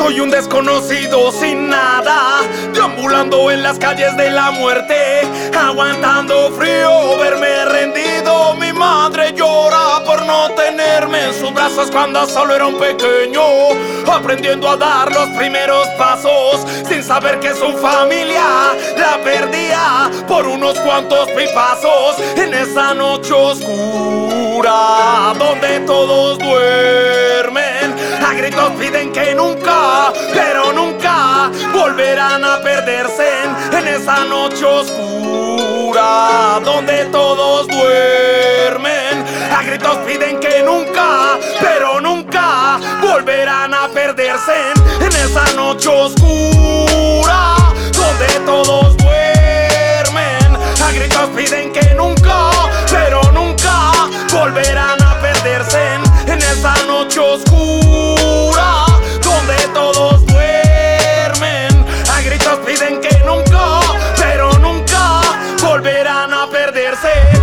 Soy un desconocido sin nada, deambulando en las calles de la muerte, aguantando frío, verme rendido. Mi madre llora por no tenerme en sus brazos cuando solo era un pequeño, aprendiendo a dar los primeros pasos, sin saber que su familia la perdía por unos cuantos pipazos. En esa noche oscura donde todos duermen, a gritos piden que nunca, pero nunca volverán a perderse. En esa noche oscura donde todos duermen, a gritos piden que nunca, pero nunca volverán a perderse. En esa noche oscura donde todos duermen, a gritos piden que nunca, pero nunca volverán a perderse. En esa noche oscura donde todos duermen, a gritos piden que nunca, pero nunca volverán a perderse.